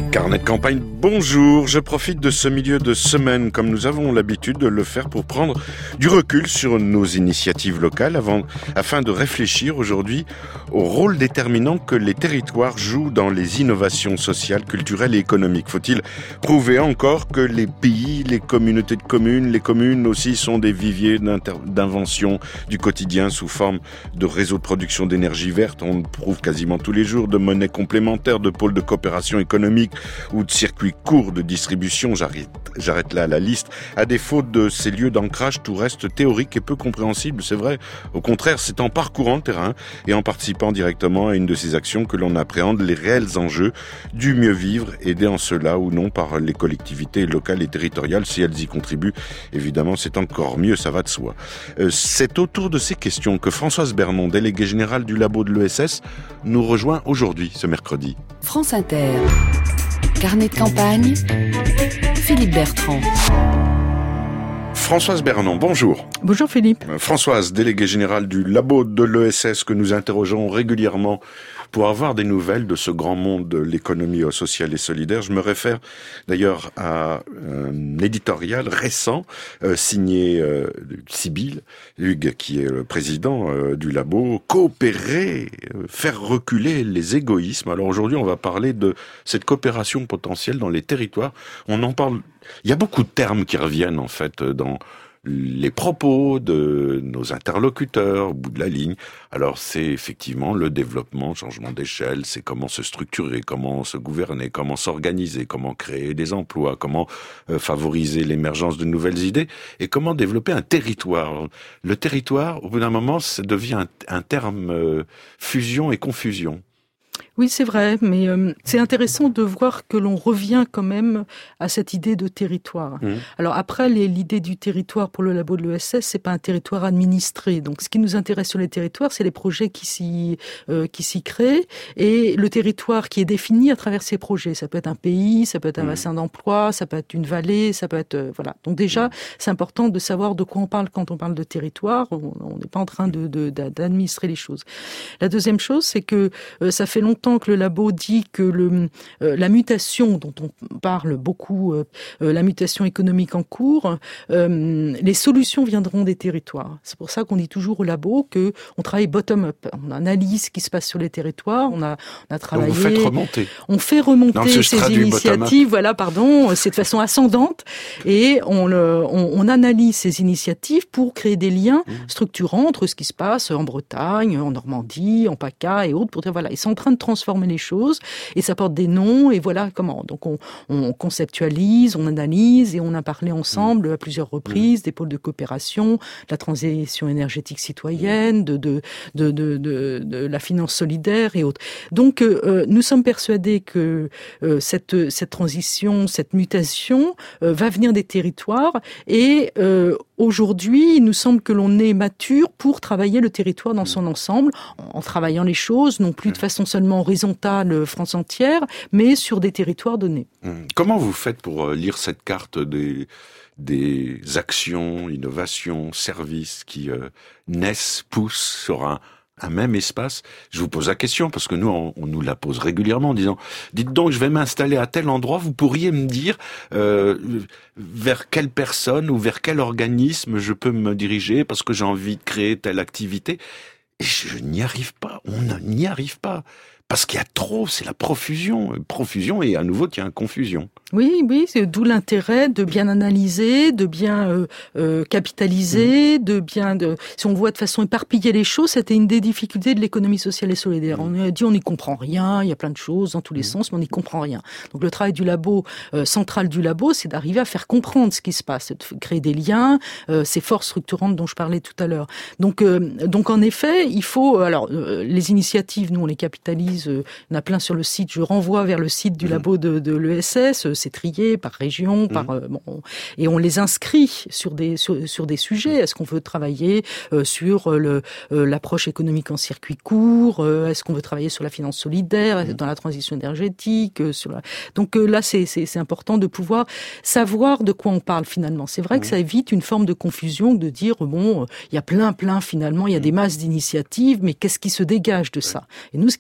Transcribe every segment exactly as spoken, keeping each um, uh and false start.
Carnet de campagne, bonjour. Je profite de ce milieu de semaine, comme nous avons l'habitude de le faire, pour prendre du recul sur nos initiatives locales avant, afin de réfléchir aujourd'hui au rôle déterminant que les territoires jouent dans les innovations sociales, culturelles et économiques. Faut-il prouver encore que les pays, les communautés de communes, les communes aussi sont des viviers d'invention du quotidien sous forme de réseaux de production d'énergie verte? On le prouve quasiment tous les jours, de monnaie complémentaire, de pôles de coopération économique ou de circuits courts de distribution. J'arrête, j'arrête là la liste. À défaut de ces lieux d'ancrage, tout reste théorique et peu compréhensible, c'est vrai. Au contraire, c'est en parcourant le terrain et en participant directement à une de ces actions que l'on appréhende les réels enjeux du mieux vivre, aidés en cela ou non par les collectivités locales et territoriales. Si elles y contribuent, évidemment, c'est encore mieux, ça va de soi. Euh, c'est autour de ces questions que Françoise Bernon, déléguée générale du labo de l'E S S, nous rejoint aujourd'hui, ce mercredi. France Inter. Carnet de campagne, Philippe Bertrand. Françoise Bernon, bonjour. Bonjour Philippe. Françoise, déléguée générale du labo de l'E S S que nous interrogeons régulièrement pour avoir des nouvelles de ce grand monde de l'économie sociale et solidaire. Je me réfère d'ailleurs à un éditorial récent euh, signé euh, Sybille, Hugues, qui est le président euh, du labo, coopérer, euh, faire reculer les égoïsmes. Alors aujourd'hui, on va parler de cette coopération potentielle dans les territoires. On en parle. Il y a beaucoup de termes qui reviennent en fait dans les propos de nos interlocuteurs au bout de la ligne. Alors c'est effectivement le développement, le changement d'échelle, c'est comment se structurer, comment se gouverner, comment s'organiser, comment créer des emplois, comment euh, favoriser l'émergence de nouvelles idées et comment développer un territoire. Le territoire, au bout d'un moment, ça devient un, un terme euh, fusion et confusion. Oui, c'est vrai, mais euh, c'est intéressant de voir que l'on revient quand même à cette idée de territoire. Mmh. Alors après, les, l'idée du territoire pour le labo de l'E S S, c'est pas un territoire administré. Donc, ce qui nous intéresse sur les territoires, c'est les projets qui s'y euh, qui s'y créent et le territoire qui est défini à travers ces projets. Ça peut être un pays, ça peut être un mmh. bassin d'emploi, ça peut être une vallée, ça peut être euh, voilà. Donc déjà, mmh. c'est important de savoir de quoi on parle quand on parle de territoire. On n'est pas en train de, de, de d'administrer les choses. La deuxième chose, c'est que euh, ça fait longtemps que le labo dit que le, euh, la mutation dont on parle beaucoup, euh, la mutation économique en cours, euh, les solutions viendront des territoires. C'est pour ça qu'on dit toujours au labo que on travaille bottom-up. On analyse ce qui se passe sur les territoires. On a, on a travaillé. Donc vous faites remonter. On fait remonter non, ces initiatives. Voilà, pardon. C'est de façon ascendante et on, le, on, on analyse ces initiatives pour créer des liens mmh. structurants entre ce qui se passe en Bretagne, en Normandie, en PACA et autres. Pour dire voilà, ils sont en train de transformer les choses et ça porte des noms et voilà comment. Donc on, on conceptualise, on analyse et on a parlé ensemble à plusieurs reprises des pôles de coopération, de la transition énergétique citoyenne, de de de de, de, de la finance solidaire et autres. Donc euh, nous sommes persuadés que euh, cette cette transition, cette mutation euh, va venir des territoires et euh, aujourd'hui, il nous semble que l'on est mature pour travailler le territoire dans son ensemble, en travaillant les choses, non plus de façon seulement horizontale, France entière, mais sur des territoires donnés. Comment vous faites pour lire cette carte des, des actions, innovations, services qui euh, naissent, poussent sur un un même espace? Je vous pose la question parce que nous, on, on nous la pose régulièrement en disant « Dites donc, je vais m'installer à tel endroit, vous pourriez me dire euh, vers quelle personne ou vers quel organisme je peux me diriger parce que j'ai envie de créer telle activité ?» Et je n'y arrive pas, on n'y arrive pas. Parce qu'il y a trop, c'est la profusion. Profusion et à nouveau, il y a une confusion. Oui, oui, c'est d'où l'intérêt de bien analyser, de bien euh, euh, capitaliser, mmh. de bien... De, si on voit de façon éparpillée les choses, c'était une des difficultés de l'économie sociale et solidaire. Mmh. On a dit on n'y comprend rien, il y a plein de choses dans tous les mmh. sens, mais on n'y comprend rien. Donc le travail du labo, euh, central du labo, c'est d'arriver à faire comprendre ce qui se passe, de créer des liens, euh, ces forces structurantes dont je parlais tout à l'heure. Donc, euh, donc en effet, il faut... Alors, euh, les initiatives, nous, on les capitalise. Il y en a plein sur le site. Je renvoie vers le site du mmh. labo de, de l'E S S. C'est trié par région, mmh. par euh, bon, et on les inscrit sur des sur, sur des sujets. Est-ce qu'on veut travailler euh, sur le euh, l'approche économique en circuit court? euh, Est-ce qu'on veut travailler sur la finance solidaire, mmh. dans la transition énergétique? euh, sur la... Donc euh, là, c'est c'est c'est important de pouvoir savoir de quoi on parle finalement. C'est vrai mmh. que ça évite une forme de confusion, de dire bon, il y a plein plein finalement, il y a mmh. des masses d'initiatives, mais qu'est-ce qui se dégage de ça? Et nous, ce qui nous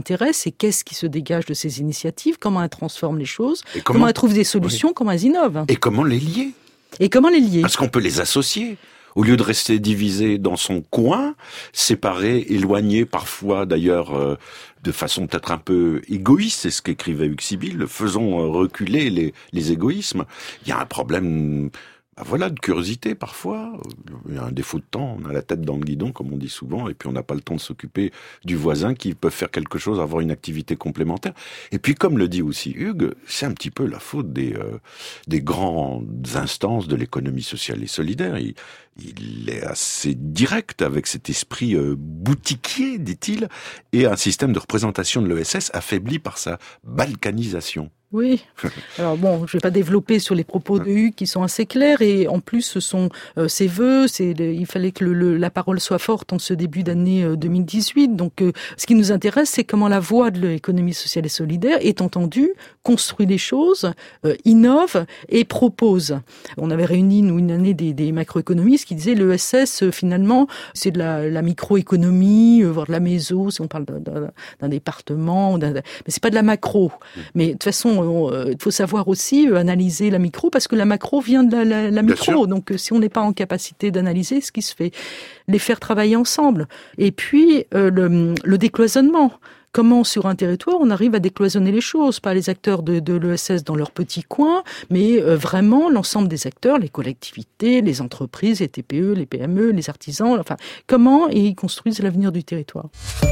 intéresse, c'est qu'est-ce qui se dégage de ces initiatives, comment elles transforment les choses, comment... comment elles trouvent des solutions, oui. comment elles innovent. Et comment les lier. Et comment les lier. Parce qu'on peut les associer. Au lieu de rester divisé dans son coin, séparé, éloigné, parfois d'ailleurs euh, de façon peut-être un peu égoïste, c'est ce qu'écrivait Hugues Sibyl, faisons reculer les, les égoïsmes. Il y a un problème... Ben voilà, de curiosité parfois, il y a un défaut de temps, on a la tête dans le guidon comme on dit souvent, et puis on n'a pas le temps de s'occuper du voisin qui peut faire quelque chose, avoir une activité complémentaire. Et puis comme le dit aussi Hugues, c'est un petit peu la faute des, euh, des grandes instances de l'économie sociale et solidaire. Il, il est assez direct avec cet esprit euh, boutiquier, dit-il, et un système de représentation de l'E S S affaibli par sa balkanisation. Oui. Alors bon, je vais pas développer sur les propos de Hugues qui sont assez clairs et en plus ce sont euh, ses vœux. C'est le, il fallait que le, le, la parole soit forte en ce début d'année euh, deux mille dix-huit. Donc, euh, ce qui nous intéresse, c'est comment la voix de l'économie sociale et solidaire est entendue, construit les choses, euh, innove et propose. On avait réuni nous une année des, des macroéconomistes qui disaient l'E S S euh, finalement c'est de la, la microéconomie, euh, voire de la méso, si on parle d'un, d'un, d'un département, d'un, mais c'est pas de la macro. Mais de toute façon il faut savoir aussi analyser la micro, parce que la macro vient de la, la, la micro. Donc, si on n'est pas en capacité d'analyser ce qui se fait, les faire travailler ensemble. Et puis, euh, le, le décloisonnement. Comment, sur un territoire, on arrive à décloisonner les choses, pas les acteurs de, de l'E S S dans leur petit coin, mais euh, vraiment l'ensemble des acteurs, les collectivités, les entreprises, les T P E, les P M E, les artisans, enfin, comment ils construisent l'avenir du territoire.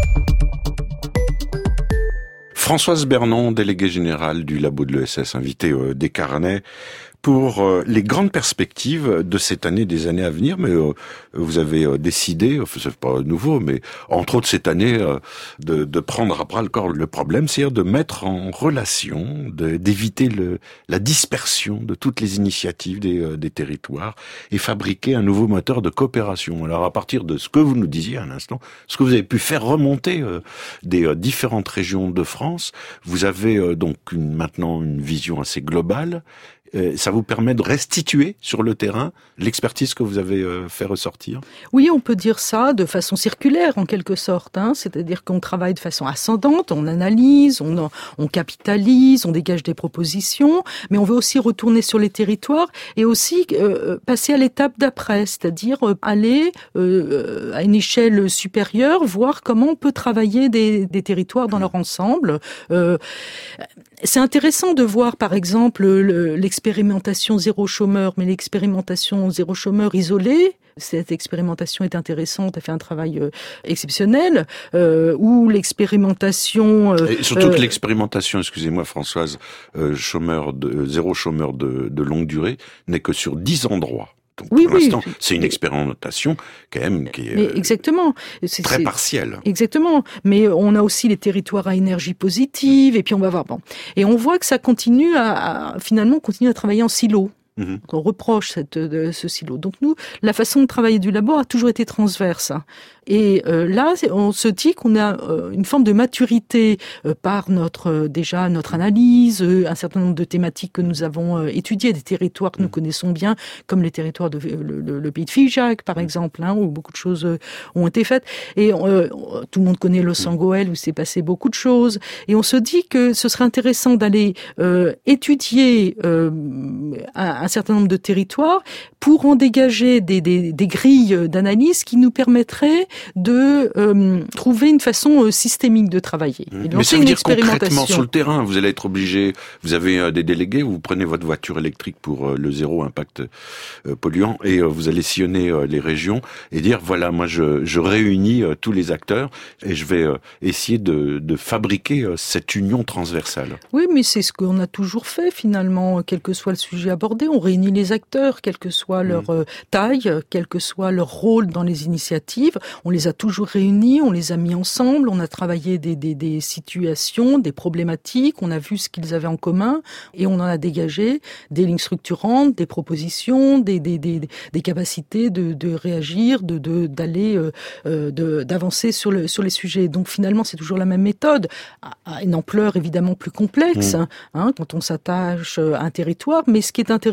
Françoise Bernon, déléguée générale du labo de l'E S S, invitée euh, des Carnets, pour euh, les grandes perspectives de cette année, des années à venir. Mais euh, vous avez euh, décidé, enfin, c'est pas nouveau, mais entre autres cette année, euh, de, de prendre à bras le corps le problème, c'est-à-dire de mettre en relation, de, d'éviter le, la dispersion de toutes les initiatives des, euh, des territoires et fabriquer un nouveau moteur de coopération. Alors à partir de ce que vous nous disiez à l'instant, ce que vous avez pu faire remonter euh, des euh, différentes régions de France, vous avez euh, donc une, maintenant une vision assez globale. Euh, ça vous permet de restituer sur le terrain l'expertise que vous avez euh, fait ressortir? Oui, on peut dire ça de façon circulaire en quelque sorte, hein. C'est-à-dire qu'on travaille de façon ascendante, on analyse, on, on capitalise, on dégage des propositions, mais on veut aussi retourner sur les territoires et aussi euh, passer à l'étape d'après, c'est-à-dire euh, aller euh, à une échelle supérieure, voir comment on peut travailler des, des territoires dans leur ensemble. Euh, c'est intéressant de voir par exemple le, l'expérimentation zéro chômeur, mais l'expérimentation zéro chômeur isolée. Cette expérimentation est intéressante, elle fait un travail euh, exceptionnel, euh, ou l'expérimentation... Euh, Et surtout euh, que l'expérimentation, excusez-moi Françoise, euh, chômeur de, zéro chômeur de, de longue durée, n'est que sur dix endroits. Donc, oui, pour l'instant, oui. c'est une expérimentation quand même qui est mais exactement. C'est, très c'est, partielle. Exactement. Mais on a aussi les territoires à énergie positive, et puis on va voir. Bon. Et on voit que ça continue à, à finalement, continue à travailler en silo. Mmh. On reproche cette, de, ce silo. Donc nous, la façon de travailler du labo a toujours été transverse. Et euh, là, on se dit qu'on a euh, une forme de maturité euh, par notre euh, déjà notre analyse, euh, un certain nombre de thématiques que nous avons euh, étudiées, des territoires que nous connaissons bien, comme les territoires de le, le, le pays de Figeac, par exemple, hein, où beaucoup de choses euh, ont été faites. Et euh, tout le monde connaît Los Angoel, où s'est passé beaucoup de choses. Et on se dit que ce serait intéressant d'aller euh, étudier euh, un, un certain nombre de territoires pour en dégager des, des, des grilles d'analyse qui nous permettraient de euh, trouver une façon euh, systémique de travailler. Et de Mais ça veut dire expérimentation. Concrètement sur le terrain, vous allez être obligé, vous avez euh, des délégués, vous prenez votre voiture électrique pour euh, le zéro impact euh, polluant et euh, vous allez sillonner euh, les régions et dire voilà, moi je, je réunis euh, tous les acteurs et je vais euh, essayer de, de fabriquer euh, cette union transversale. Oui, mais c'est ce qu'on a toujours fait finalement, quel que soit le sujet abordé, on réunit les acteurs, quelle que soit leur euh, taille, quel que soit leur rôle dans les initiatives. On les a toujours réunis, on les a mis ensemble, on a travaillé des, des, des situations, des problématiques, on a vu ce qu'ils avaient en commun et on en a dégagé des lignes structurantes, des propositions, des, des, des, des capacités de, de réagir, de, de, d'aller, euh, de, d'avancer sur, le, sur les sujets. Donc finalement, c'est toujours la même méthode, à une ampleur évidemment plus complexe, mmh. hein, quand on s'attache à un territoire, mais ce qui est intéressant,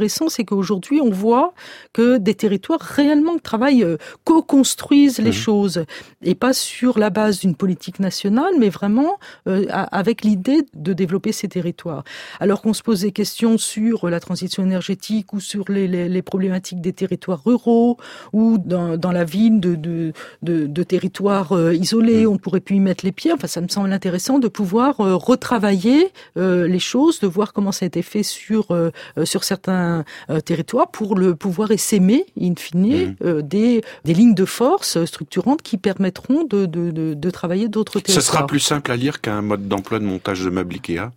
intéressant, c'est qu'aujourd'hui, on voit que des territoires réellement travaillent, euh, co-construisent les mmh. choses, et pas sur la base d'une politique nationale, mais vraiment euh, avec l'idée de développer ces territoires. Alors qu'on se pose des questions sur la transition énergétique ou sur les, les, les problématiques des territoires ruraux ou dans, dans la ville de, de, de, de territoires euh, isolés, mmh. on pourrait plus y mettre les pieds. Enfin, ça me semble intéressant de pouvoir euh, retravailler euh, les choses, de voir comment ça a été fait sur euh, sur certains euh, territoires pour le pouvoir essaimer, in fine, mmh. euh, des des lignes de force structurantes qui permettront de de de, de travailler d'autres territoires. Ça sera plus simple à lire qu'un mode d'emploi de montage de meubles Ikea.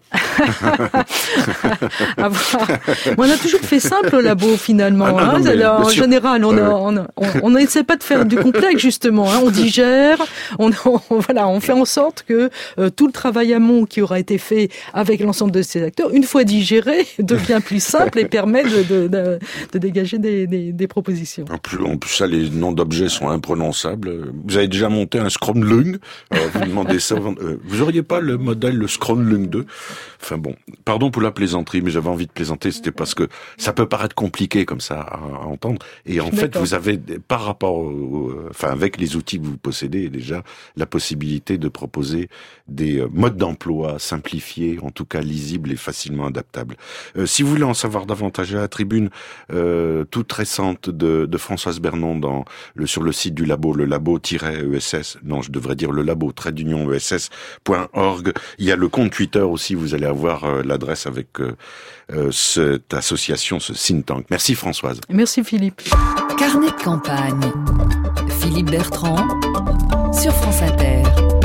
On a toujours fait simple au labo finalement. Ah non, hein. non, mais, Alors, en sûr. général, on ouais, on n'essaie pas de faire du complexe justement. Hein. On digère, on, on voilà, on fait en sorte que euh, tout le travail amont qui aura été fait avec l'ensemble de ces acteurs, une fois digéré, devient plus simple et permet de, de, de, de dégager des, des, des propositions. En plus, en plus, ça, les noms d'objets sont imprononçables. Vous avez déjà monté un Skronlung. Vous demandez ça. Vous auriez pas le modèle le Skronlung deux? Enfin bon, pardon pour la plaisanterie, mais j'avais envie de plaisanter. C'était parce que ça peut paraître compliqué comme ça à, à entendre. Et en fait, vous avez, par rapport, au, enfin avec les outils que vous possédez déjà, la possibilité de proposer des modes d'emploi simplifiés, en tout cas lisibles et facilement adaptables. Euh, si vous voulez en savoir davantage, à la tribune euh, toute récente de, de Françoise Bernon dans le, sur le site du labo, le labo-E S S, non, je devrais dire le labo trait d'union E S S point org. Il y a le compte Twitter aussi, vous allez avoir euh, l'adresse avec euh, euh, cette association, ce think tank. Merci Françoise. Merci Philippe. Carnet de campagne. Philippe Bertrand sur France Inter.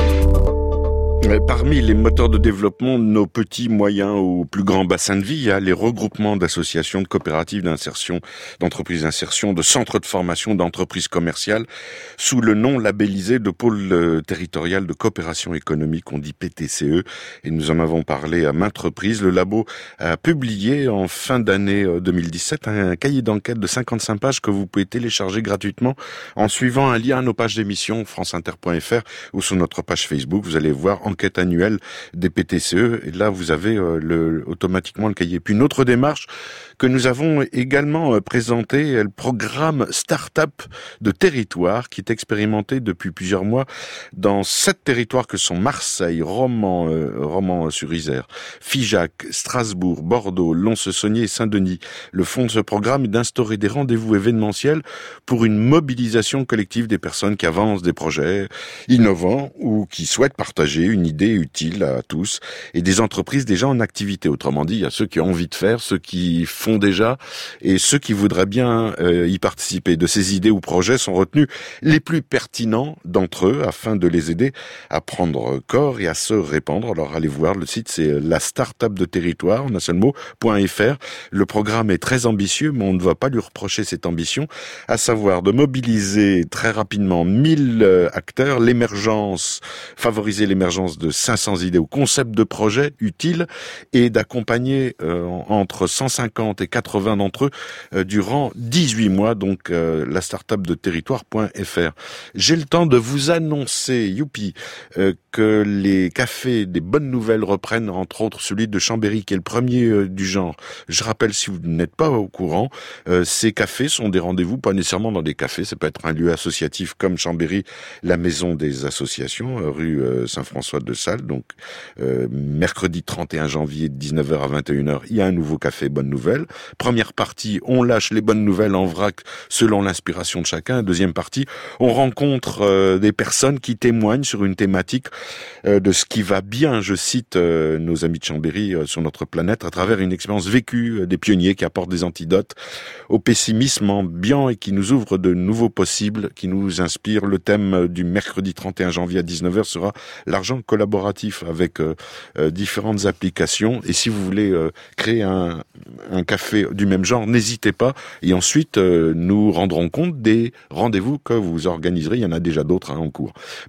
Parmi les moteurs de développement de nos petits, moyens ou plus grands bassins de vie, il y a les regroupements d'associations, de coopératives d'insertion, d'entreprises d'insertion, de centres de formation, d'entreprises commerciales, sous le nom labellisé de pôle territorial de coopération économique, on dit P T C E, et nous en avons parlé à maintes reprises. Le labo a publié en fin d'année deux mille dix-sept un cahier d'enquête de cinquante-cinq pages que vous pouvez télécharger gratuitement en suivant un lien à nos pages d'émission franceinter point f r ou sur notre page Facebook. Vous allez voir enquête annuelle des P T C E, et là vous avez euh, le, automatiquement le cahier. Puis une autre démarche que nous avons également euh, présentée, le programme Start-up de territoire qui est expérimenté depuis plusieurs mois dans sept territoires que sont Marseille, Romans, euh, Romans-sur-Isère, Figeac, Strasbourg, Bordeaux, Lons-le-Saunier et Saint-Denis. Le fond de ce programme est d'instaurer des rendez-vous événementiels pour une mobilisation collective des personnes qui avancent des projets innovants ou qui souhaitent partager une idée utile à tous, et des entreprises déjà en activité. Autrement dit, il y a ceux qui ont envie de faire, ceux qui font déjà, et ceux qui voudraient bien euh, y participer. De ces idées ou projets sont retenus les plus pertinents d'entre eux afin de les aider à prendre corps et à se répandre. Alors allez voir, le site c'est la start-up de territoire, en un seul mot, .fr. Le programme est très ambitieux, mais on ne va pas lui reprocher cette ambition, à savoir de mobiliser très rapidement mille acteurs, l'émergence, favoriser l'émergence de cinq cents idées ou concepts de projets utiles, et d'accompagner euh, entre cent cinquante et quatre-vingts d'entre eux euh, durant dix-huit mois, donc euh, la start-up de territoire.fr. J'ai le temps de vous annoncer, youpi, euh, que les cafés des bonnes nouvelles reprennent, entre autres celui de Chambéry, qui est le premier euh, du genre. Je rappelle, si vous n'êtes pas au courant, euh, ces cafés sont des rendez-vous, pas nécessairement dans des cafés, ça peut être un lieu associatif comme Chambéry, la maison des associations, euh, rue euh, Saint-François de Sales. Donc euh, mercredi trente et un janvier de dix-neuf heures à vingt et une heures, il y a un nouveau café Bonnes Nouvelles. Première partie, on lâche les bonnes nouvelles en vrac selon l'inspiration de chacun. Deuxième partie, on rencontre euh, des personnes qui témoignent sur une thématique euh, de ce qui va bien, je cite euh, nos amis de Chambéry euh, sur notre planète, à travers une expérience vécue euh, des pionniers qui apportent des antidotes au pessimisme ambiant et qui nous ouvrent de nouveaux possibles, qui nous inspirent. Le thème du mercredi trente et un janvier à dix-neuf heures sera l'argent collaboratif, avec euh, euh, différentes applications. Et si vous voulez euh, créer un, un café du même genre, n'hésitez pas. Et ensuite, euh, nous rendrons compte des rendez-vous que vous organiserez. Il y en a déjà d'autres hein, en cours.